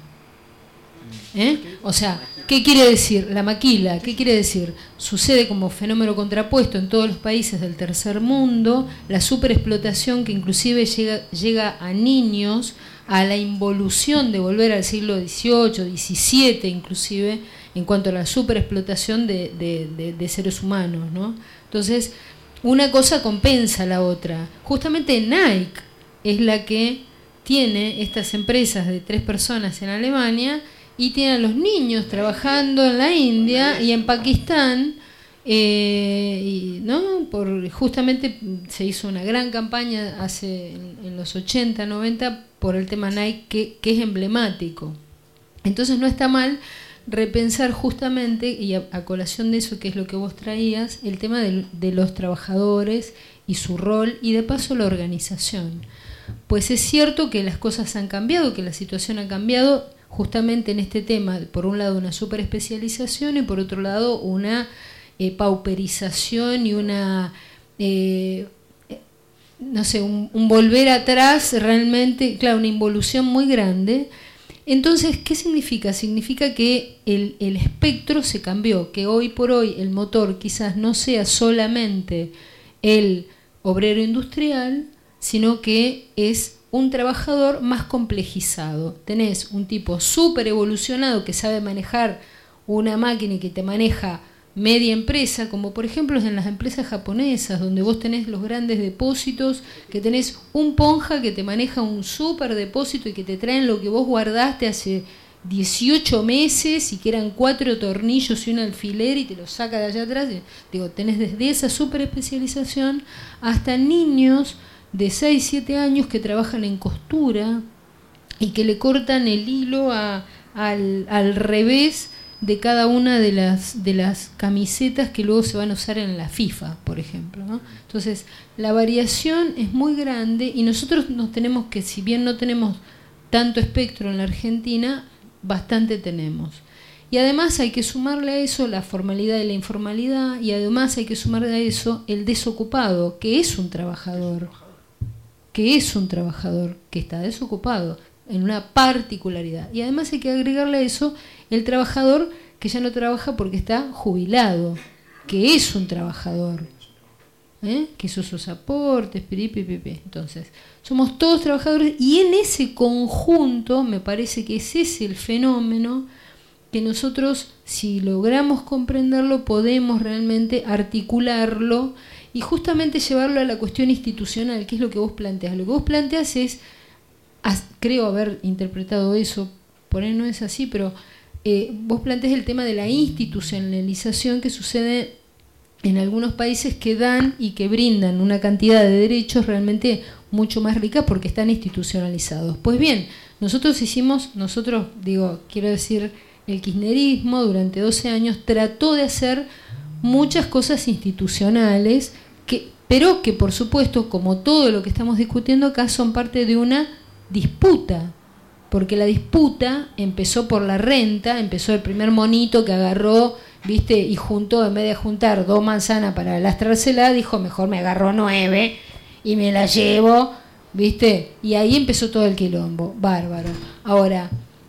¿Eh? O sea, ¿qué quiere decir? La maquila, ¿qué quiere decir? Sucede como fenómeno contrapuesto en todos los países del tercer mundo, la superexplotación que inclusive llega, llega a niños, a la involución de volver al siglo dieciocho, diecisiete inclusive, en cuanto a la superexplotación de, de, de, de seres humanos, ¿no? Entonces, una cosa compensa a la otra. Justamente Nike es la que tiene estas empresas de tres personas en Alemania y tiene a los niños trabajando en la India y en Pakistán, eh, y, ¿no? Por, justamente se hizo una gran campaña hace en, en los ochenta, noventa por el tema Nike que, que es emblemático. Entonces no está mal repensar justamente, y a, a colación de eso que es lo que vos traías, el tema de, de los trabajadores y su rol, y de paso la organización. Pues es cierto que las cosas han cambiado, que la situación ha cambiado justamente en este tema, por un lado una superespecialización y por otro lado una eh, pauperización y una, eh, no sé, un, un volver atrás realmente, claro, una involución muy grande. Entonces, ¿qué significa? Significa que el, el espectro se cambió, que hoy por hoy el motor quizás no sea solamente el obrero industrial, sino que es un trabajador más complejizado. Tenés un tipo súper evolucionado que sabe manejar una máquina y que te maneja media empresa, como por ejemplo en las empresas japonesas, donde vos tenés los grandes depósitos, que tenés un ponja que te maneja un super depósito y que te traen lo que vos guardaste hace dieciocho meses y que eran cuatro tornillos y un alfiler y te lo saca de allá atrás. Digo, tenés desde esa super especialización hasta niños de seis, siete años que trabajan en costura y que le cortan el hilo a, al, al revés de cada una de las de las camisetas que luego se van a usar en la FIFA, por ejemplo, ¿no? Entonces, la variación es muy grande y nosotros nos tenemos que, si bien no tenemos tanto espectro en la Argentina, bastante tenemos. Y además hay que sumarle a eso la formalidad y la informalidad, y además hay que sumarle a eso el desocupado, que es un trabajador, que es un trabajador, que está desocupado en una particularidad. Y además hay que agregarle a eso el trabajador que ya no trabaja porque está jubilado, que es un trabajador, ¿eh? que hizo sus aportes, piripipipi. Entonces, somos todos trabajadores y en ese conjunto me parece que es ese el fenómeno que nosotros, si logramos comprenderlo, podemos realmente articularlo y justamente llevarlo a la cuestión institucional, que es lo que vos planteas. Lo que vos planteas es, creo haber interpretado eso, por ahí no es así, pero eh, vos planteas el tema de la institucionalización que sucede en algunos países que dan y que brindan una cantidad de derechos realmente mucho más rica porque están institucionalizados. Pues bien, nosotros hicimos, nosotros, digo, quiero decir, el kirchnerismo durante doce años trató de hacer muchas cosas institucionales, que, pero que por supuesto, como todo lo que estamos discutiendo acá, son parte de una disputa, porque la disputa empezó por la renta, empezó el primer monito que agarró, viste, y juntó, en vez de juntar dos manzanas para lastrársela, dijo, mejor me agarro nueve y me la llevo, viste, y ahí empezó todo el quilombo, bárbaro. Ahora,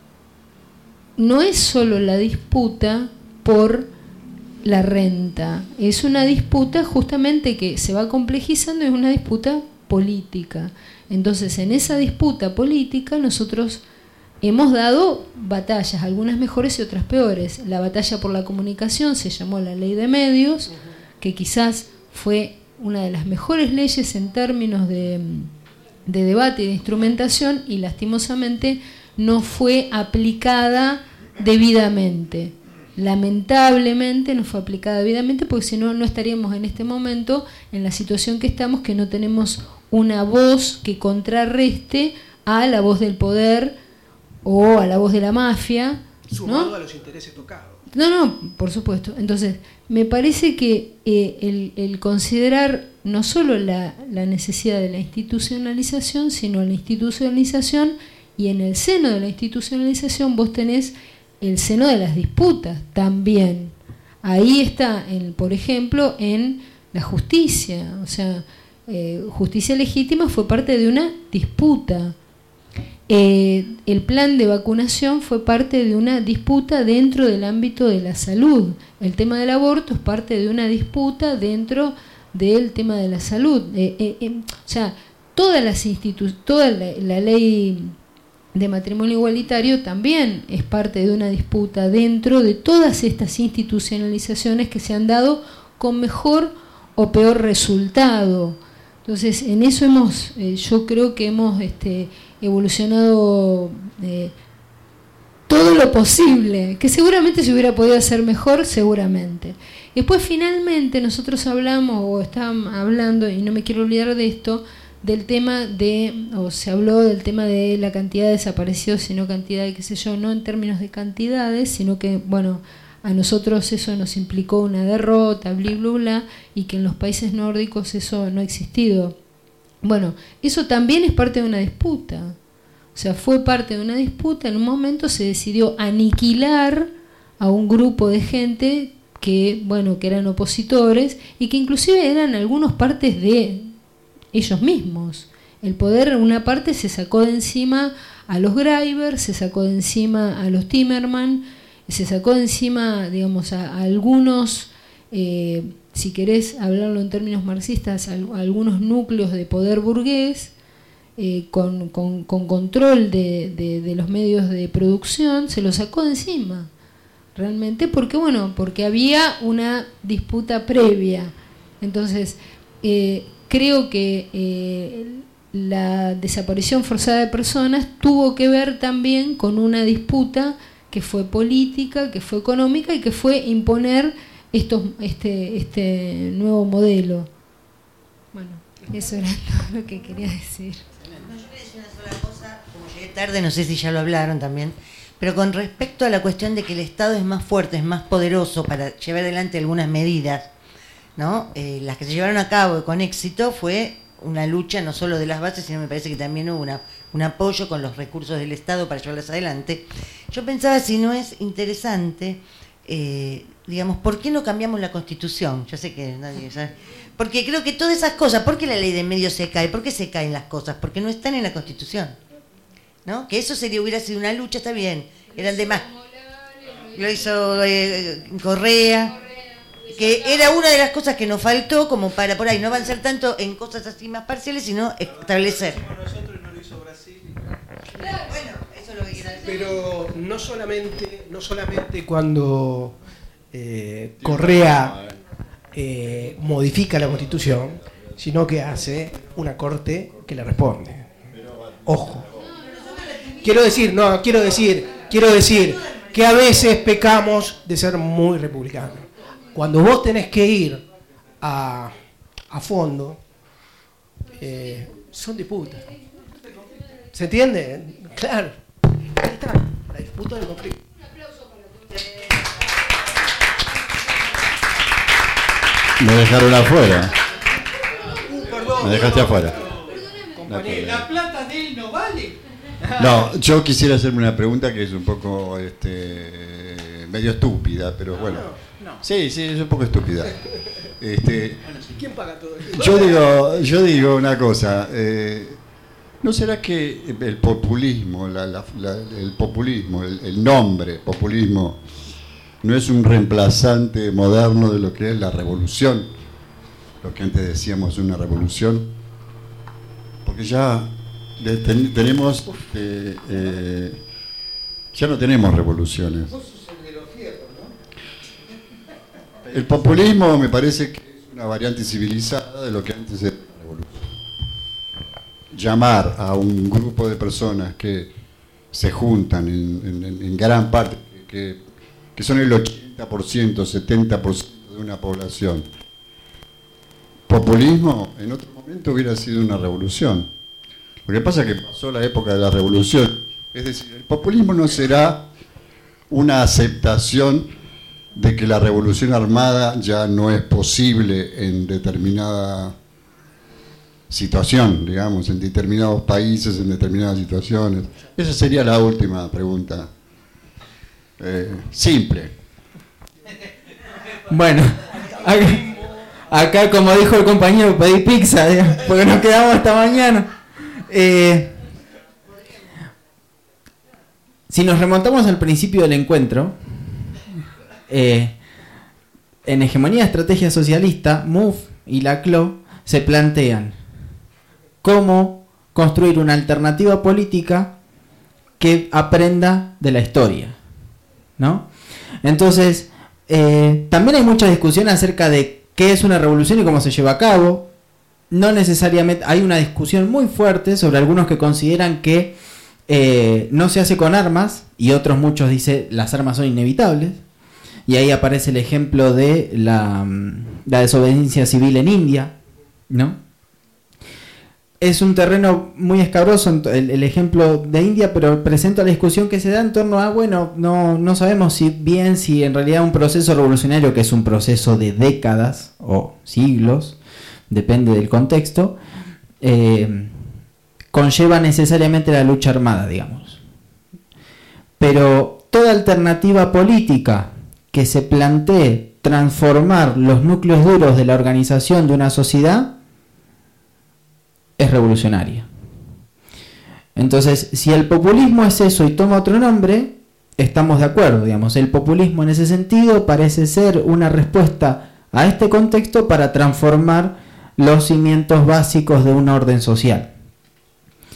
no es solo la disputa por la renta, es una disputa justamente que se va complejizando, es una disputa política. Entonces, en esa disputa política nosotros hemos dado batallas, algunas mejores y otras peores. La batalla por la comunicación se llamó la ley de medios, que quizás fue una de las mejores leyes en términos de, de debate y de instrumentación, y lastimosamente no fue aplicada debidamente. Lamentablemente no fue aplicada debidamente, porque si no, no estaríamos en este momento en la situación que estamos, que no tenemos una voz que contrarreste a la voz del poder o a la voz de la mafia, sumado ¿no? a los intereses tocados. No, no, por supuesto. Entonces, me parece que eh, el, el considerar no solo la, la necesidad de la institucionalización, sino la institucionalización, y en el seno de la institucionalización vos tenés el seno de las disputas también. Ahí está, el, por ejemplo, en la justicia. O sea, eh, justicia legítima fue parte de una disputa. Eh, el plan de vacunación fue parte de una disputa dentro del ámbito de la salud. El tema del aborto es parte de una disputa dentro del tema de la salud. Eh, eh, eh, o sea, todas las institu- toda la, la ley de matrimonio igualitario también es parte de una disputa dentro de todas estas institucionalizaciones que se han dado con mejor o peor resultado. Entonces, en eso hemos, eh, yo creo que hemos este, evolucionado eh, todo lo posible, que seguramente se hubiera podido hacer mejor, seguramente. Después, finalmente, nosotros hablamos, o estaban hablando, y no me quiero olvidar de esto, del tema de, o se habló del tema de la cantidad de desaparecidos, sino cantidad de qué sé yo, no en términos de cantidades, sino que, bueno, a nosotros eso nos implicó una derrota, bla, bla, bla, y que en los países nórdicos eso no ha existido. Bueno, eso también es parte de una disputa. O sea, fue parte de una disputa, en un momento se decidió aniquilar a un grupo de gente que, bueno, que eran opositores y que inclusive eran algunos partes de ellos mismos. El poder en una parte se sacó de encima a los Greiber, se sacó de encima a los Timerman, se sacó de encima, digamos, a, a algunos, eh, si querés hablarlo en términos marxistas, a, a algunos núcleos de poder burgués, eh, con, con, con control de, de, de los medios de producción, se los sacó de encima. realmente, porque bueno, porque había una disputa previa. Entonces, eh, creo que eh, la desaparición forzada de personas tuvo que ver también con una disputa que fue política, que fue económica y que fue imponer estos, este, este nuevo modelo. Bueno, eso era todo lo que quería decir. No, yo quería decir una sola cosa, como llegué tarde, no sé si ya lo hablaron también, pero con respecto a la cuestión de que el Estado es más fuerte, es más poderoso para llevar adelante algunas medidas, ¿no? Eh, las que se llevaron a cabo con éxito fue una lucha no solo de las bases, sino me parece que también hubo una, un apoyo con los recursos del Estado para llevarlas adelante. Yo pensaba si no es interesante, eh, digamos, ¿por qué no cambiamos la Constitución? Yo sé que nadie sabe. Porque creo que todas esas cosas, ¿por qué la ley de medios se cae? ¿Por qué se caen las cosas? Porque no están en la Constitución, ¿no? Que eso sería hubiera sido una lucha, está bien, eran demás. Lo hizo eh, Correa, que era una de las cosas que nos faltó como para por ahí no avanzar tanto en cosas así más parciales, sino establecer. Nosotros no lo hizo Brasil. Bueno, eso es lo que quiero decir. Pero no solamente, no solamente cuando eh, Correa eh, modifica la Constitución, sino que hace una corte que le responde. Ojo. Quiero decir, no, quiero decir, quiero decir que a veces pecamos de ser muy republicanos. Cuando vos tenés que ir a, a fondo, eh, son disputas. ¿Se entiende? Claro. Ahí está, la disputa del conflicto. Me dejaron afuera. Me dejaste afuera. La plata de él no vale. No, yo quisiera hacerme una pregunta que es un poco este, medio estúpida, pero bueno. Sí, sí, es un poco estúpida. Este, ¿Quién paga todo esto? yo digo, yo digo una cosa. Eh, ¿No será que el populismo, la, la, la, el populismo, el, el nombre populismo, no es un reemplazante moderno de lo que es la revolución? Lo que antes decíamos una revolución. Porque ya de, ten, tenemos, eh, eh, ya no tenemos revoluciones. El populismo me parece que es una variante civilizada de lo que antes era la revolución. Llamar a un grupo de personas que se juntan en, en, en gran parte, que, que son el ochenta por ciento, setenta por ciento de una población. Populismo en otro momento hubiera sido una revolución. Lo que pasa es que pasó la época de la revolución. Es decir, el populismo no será una aceptación de que la revolución armada ya no es posible en determinada situación, digamos, en determinados países, en determinadas situaciones. Esa sería la última pregunta. Eh, simple. Bueno, acá, acá como dijo el compañero, pedí pizza, digamos, porque nos quedamos hasta mañana. Eh, si nos remontamos al principio del encuentro, Eh, en Hegemonía Estrategia Socialista, M U F y la C L O se plantean cómo construir una alternativa política que aprenda de la historia, ¿no? Entonces, eh, también hay mucha discusión acerca de qué es una revolución y cómo se lleva a cabo. No necesariamente, hay una discusión muy fuerte sobre algunos que consideran que eh, no se hace con armas y otros muchos dicen las armas son inevitables. Y ahí aparece el ejemplo de la, la desobediencia civil en India, ¿no? Es un terreno muy escabroso el, el ejemplo de India, pero presenta la discusión que se da en torno a, bueno, no, no sabemos si bien, si en realidad un proceso revolucionario, que es un proceso de décadas o siglos, depende del contexto, eh, conlleva necesariamente la lucha armada, digamos. Pero toda alternativa política que se plantee transformar los núcleos duros de la organización de una sociedad es revolucionaria. Entonces, si el populismo es eso y toma otro nombre, estamos de acuerdo, digamos. El populismo en ese sentido parece ser una respuesta a este contexto para transformar los cimientos básicos de un orden social.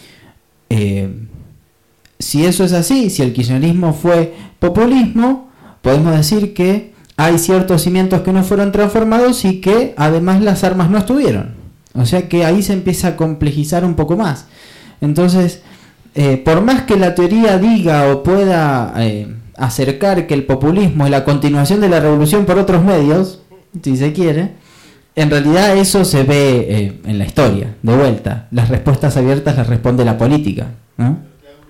Eh, si eso es así, si el kirchnerismo fue populismo, podemos decir que hay ciertos cimientos que no fueron transformados y que además las armas no estuvieron. O sea que ahí se empieza a complejizar un poco más. Entonces, eh, por más que la teoría diga o pueda eh, acercar que el populismo es la continuación de la revolución por otros medios, si se quiere, en realidad eso se ve eh, en la historia, de vuelta. Las respuestas abiertas las responde la política, ¿no?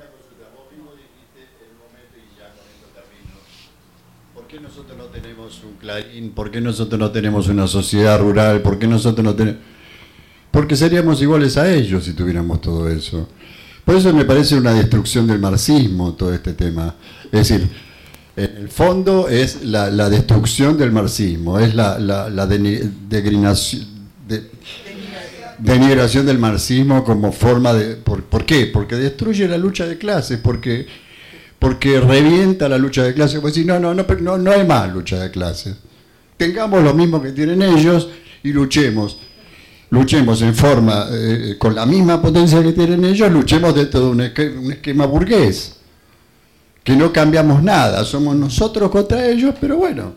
¿Por qué nosotros no tenemos un Clarín? ¿Por qué nosotros no tenemos una sociedad rural? ¿Por qué nosotros no tenemos...? Porque seríamos iguales a ellos si tuviéramos todo eso. Por eso me parece una destrucción del marxismo todo este tema. Es decir, en el fondo es la, la destrucción del marxismo, es la, la, la denigración, de, denigración del marxismo como forma de... ¿Por, ¿por qué? Porque destruye la lucha de clases, porque... porque revienta la lucha de clases. Pues si no, no, no, no, no hay más lucha de clases. Tengamos lo mismo que tienen ellos y luchemos. Luchemos en forma, eh, con la misma potencia que tienen ellos, luchemos dentro de un esquema, un esquema burgués. Que no cambiamos nada, somos nosotros contra ellos, pero bueno.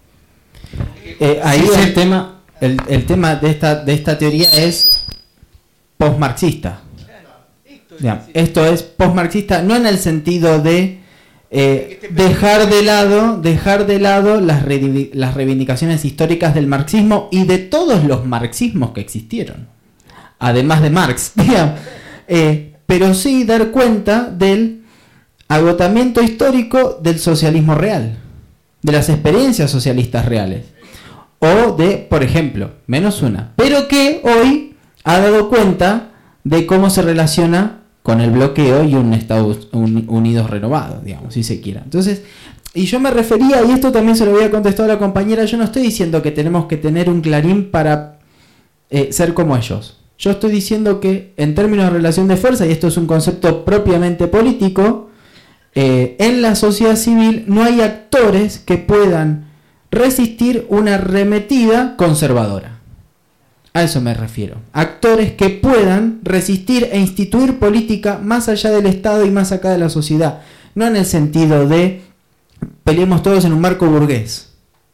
Eh, ahí sí, el sí. tema, el, el tema de esta, de esta teoría es postmarxista. Ya, esto es postmarxista, no en el sentido de eh, dejar de lado, dejar de lado las, re, las reivindicaciones históricas del marxismo y de todos los marxismos que existieron, además de Marx, digamos, eh, pero sí dar cuenta del agotamiento histórico del socialismo real, de las experiencias socialistas reales, o de, por ejemplo, menos una, pero que hoy ha dado cuenta de cómo se relaciona con el bloqueo y un Estados Unidos renovado, digamos, si se quiera. Entonces, y yo me refería, y esto también se lo había contestado a la compañera, yo no estoy diciendo que tenemos que tener un Clarín para eh, ser como ellos. Yo estoy diciendo que en términos de relación de fuerza, y esto es un concepto propiamente político, eh, en la sociedad civil no hay actores que puedan resistir una arremetida conservadora. A eso me refiero. Actores que puedan resistir e instituir política más allá del Estado y más acá de la sociedad. No en el sentido de peleemos todos en un marco burgués.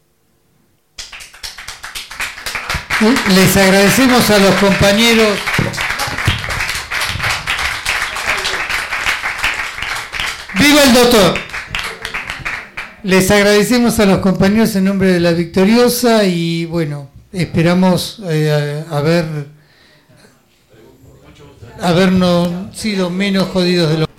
Les agradecemos a los compañeros. ¡Viva el doctor! Les agradecemos a los compañeros en nombre de la Victoriosa y bueno, esperamos eh, haber habernos sido menos jodidos de lo